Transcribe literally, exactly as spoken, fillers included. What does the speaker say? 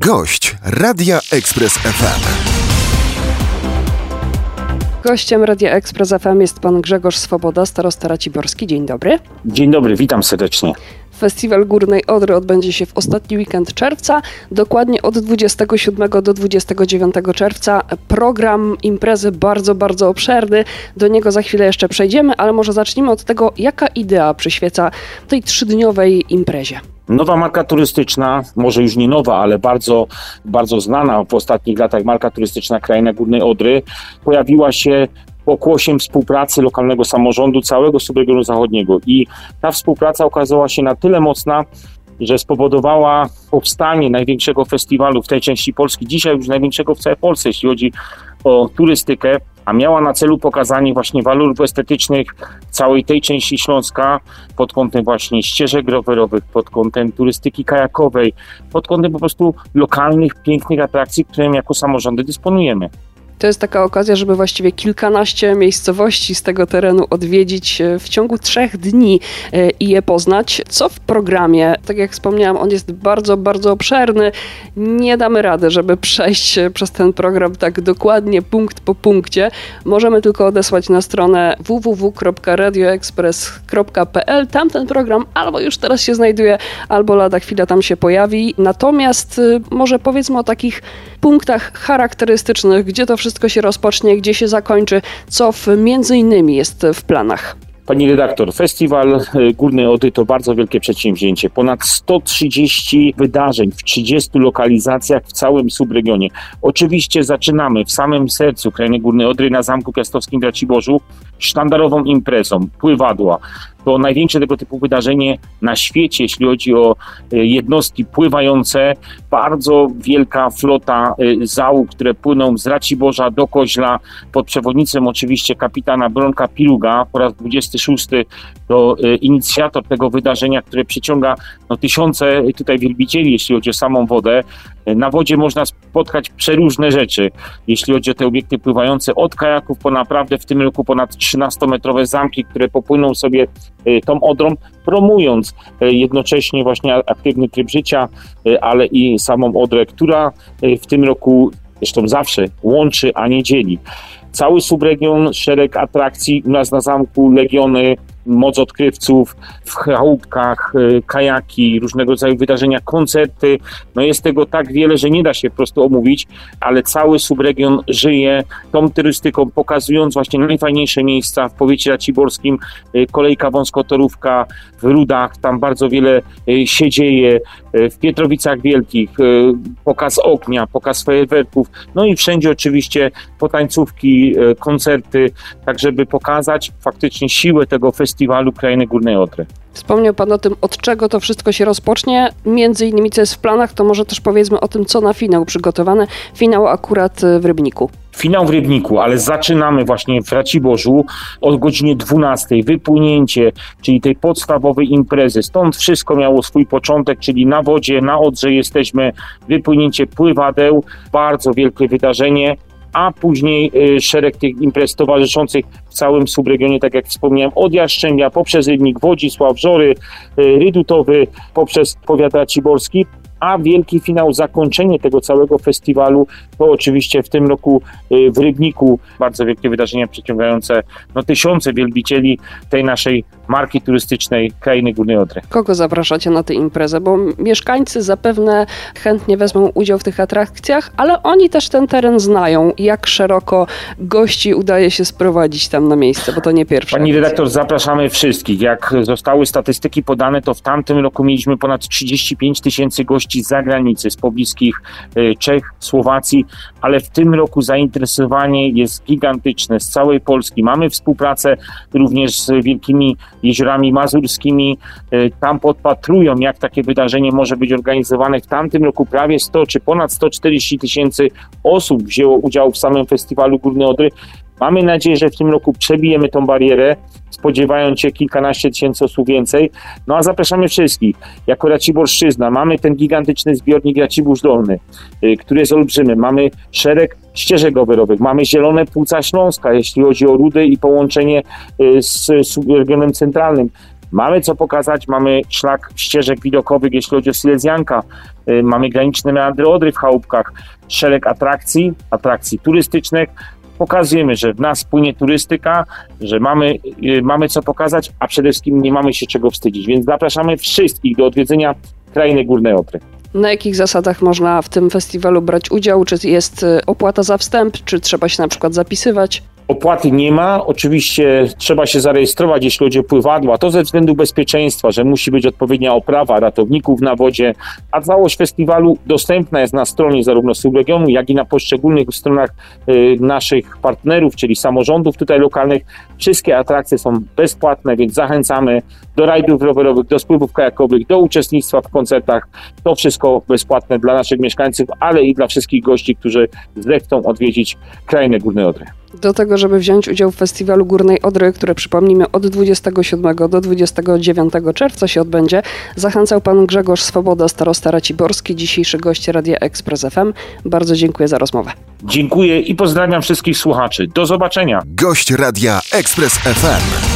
Gość Radia Express F M. Gościem Radia Express F M jest pan Grzegorz Swoboda, starosta raciborski. Dzień dobry. Dzień dobry, witam serdecznie. Festiwal Górnej Odry odbędzie się w ostatni weekend czerwca, dokładnie od dwudziestego siódmego do dwudziestego dziewiątego czerwca. Program imprezy bardzo, bardzo obszerny. Do niego za chwilę jeszcze przejdziemy, ale może zacznijmy od tego, jaka idea przyświeca tej trzydniowej imprezie. Nowa marka turystyczna, może już nie nowa, ale bardzo, bardzo znana w ostatnich latach marka turystyczna Kraina Górnej Odry pojawiła się pokłosiem współpracy lokalnego samorządu całego subregionu zachodniego i ta współpraca okazała się na tyle mocna, że spowodowała powstanie największego festiwalu w tej części Polski, dzisiaj już największego w całej Polsce, jeśli chodzi o turystykę, a miała na celu pokazanie właśnie walorów estetycznych całej tej części Śląska pod kątem właśnie ścieżek rowerowych, pod kątem turystyki kajakowej, pod kątem po prostu lokalnych, pięknych atrakcji, którymi jako samorządy dysponujemy. To jest taka okazja, żeby właściwie kilkanaście miejscowości z tego terenu odwiedzić w ciągu trzech dni i je poznać. Co w programie? Tak jak wspomniałam, on jest bardzo, bardzo obszerny. Nie damy rady, żeby przejść przez ten program tak dokładnie, punkt po punkcie. Możemy tylko odesłać na stronę w w w kropka radio express kropka p l. Tam ten program albo już teraz się znajduje, albo lada chwila tam się pojawi. Natomiast może powiedzmy o takich punktach charakterystycznych, gdzie to wszystko się rozpocznie, gdzie się zakończy, co w, między innymi jest w planach. Pani redaktor, Festiwal Górnej Odry to bardzo wielkie przedsięwzięcie. Ponad sto trzydzieści wydarzeń w trzydziestu lokalizacjach w całym subregionie. Oczywiście zaczynamy w samym sercu Krainy Górnej Odry na Zamku Piastowskim w Raciborzu sztandarową imprezą, pływadła. To największe tego typu wydarzenie na świecie, jeśli chodzi o jednostki pływające. Bardzo wielka flota załóg, które płyną z Raciborza do Koźla pod przewodnictwem oczywiście kapitana Bronka Piluga po raz dwudziesty szósty to inicjator tego wydarzenia, które przyciąga no, tysiące tutaj wielbicieli, jeśli chodzi o samą wodę. Na wodzie można spotkać przeróżne rzeczy, jeśli chodzi o te obiekty pływające, od kajaków po naprawdę w tym roku ponad trzynastometrowe zamki, które popłyną sobie tą Odrą, promując jednocześnie właśnie aktywny tryb życia, ale i samą Odrę, która w tym roku, zresztą zawsze, łączy, a nie dzieli. Cały subregion, szereg atrakcji, u nas na zamku legiony, moc odkrywców, w chałupkach, kajaki, różnego rodzaju wydarzenia, koncerty. No jest tego tak wiele, że nie da się po prostu omówić, ale cały subregion żyje tą turystyką, pokazując właśnie najfajniejsze miejsca w powiecie raciborskim. Kolejka wąskotorówka w Rudach, tam bardzo wiele się dzieje, w Pietrowicach Wielkich, pokaz ognia, pokaz fajerwerków, no i wszędzie oczywiście potańcówki, koncerty, tak żeby pokazać faktycznie siłę tego festiwalu Krainy Górnej Odry. Wspomniał pan o tym, od czego to wszystko się rozpocznie, między innymi co jest w planach, to może też powiedzmy o tym, co na finał przygotowane. Finał akurat w Rybniku. Finał w Rybniku, ale zaczynamy właśnie w Raciborzu o godzinie dwunastej. Wypłynięcie, czyli tej podstawowej imprezy. Stąd wszystko miało swój początek, czyli na wodzie, na Odrze jesteśmy. Wypłynięcie pływadeł, bardzo wielkie wydarzenie. A później y, szereg tych imprez towarzyszących w całym subregionie, tak jak wspomniałem, od Jastrzębia poprzez Rybnik, Wodzisław, Żory, y, Rydutowy, poprzez powiat raciborski, a wielki finał, zakończenie tego całego festiwalu to oczywiście w tym roku y, w Rybniku bardzo wielkie wydarzenia przyciągające no, tysiące wielbicieli tej naszej marki turystycznej Krainy Górnej Odry. Kogo zapraszacie na tę imprezę? Bo mieszkańcy zapewne chętnie wezmą udział w tych atrakcjach, ale oni też ten teren znają. Jak szeroko gości udaje się sprowadzić tam na miejsce, bo to nie pierwsza Pani edycja. redaktor, zapraszamy wszystkich. Jak zostały statystyki podane, to w tamtym roku mieliśmy ponad trzydzieści pięć tysięcy gości z zagranicy, z pobliskich Czech, Słowacji, ale w tym roku zainteresowanie jest gigantyczne z całej Polski. Mamy współpracę również z wielkimi jeziorami mazurskimi. Tam podpatrują, jak takie wydarzenie może być organizowane. W tamtym roku prawie sto czy ponad sto czterdzieści tysięcy osób wzięło udział w samym festiwalu Górnej Odry. Mamy nadzieję, że w tym roku przebijemy tą barierę, spodziewając się kilkanaście tysięcy osób więcej. No a zapraszamy wszystkich. Jako Raciborszczyzna mamy ten gigantyczny zbiornik Racibórz Dolny, y, który jest olbrzymy. Mamy szereg ścieżek rowerowych, mamy zielone płuca Śląska, jeśli chodzi o Rudy i połączenie y, z, z regionem centralnym. Mamy co pokazać, mamy szlak ścieżek widokowych, jeśli chodzi o Silezjanka, mamy graniczne meandry Odry w Chałupkach, szereg atrakcji, atrakcji turystycznych. Pokazujemy, że w nas płynie turystyka, że mamy, mamy co pokazać, a przede wszystkim nie mamy się czego wstydzić, więc zapraszamy wszystkich do odwiedzenia Krainy Górnej Odry. Na jakich zasadach można w tym festiwalu brać udział? Czy jest opłata za wstęp, czy trzeba się na przykład zapisywać? Opłaty nie ma, oczywiście trzeba się zarejestrować, jeśli chodzi o pływadła, to ze względu bezpieczeństwa, że musi być odpowiednia oprawa ratowników na wodzie, a całość festiwalu dostępna jest na stronie zarówno subregionu, jak i na poszczególnych stronach y, naszych partnerów, czyli samorządów tutaj lokalnych. Wszystkie atrakcje są bezpłatne, więc zachęcamy do rajdów rowerowych, do spływów kajakowych, do uczestnictwa w koncertach. To wszystko bezpłatne dla naszych mieszkańców, ale i dla wszystkich gości, którzy zechcą odwiedzić Krainę Górnej Odry. Do tego, żeby wziąć udział w Festiwalu Górnej Odry, które przypomnijmy od dwudziestego siódmego do dwudziestego dziewiątego czerwca się odbędzie, zachęcał pan Grzegorz Swoboda, starosta Raciborski, dzisiejszy gość Radia Ekspres F M. Bardzo dziękuję za rozmowę. Dziękuję i pozdrawiam wszystkich słuchaczy. Do zobaczenia. Gość Radia Ekspres F M.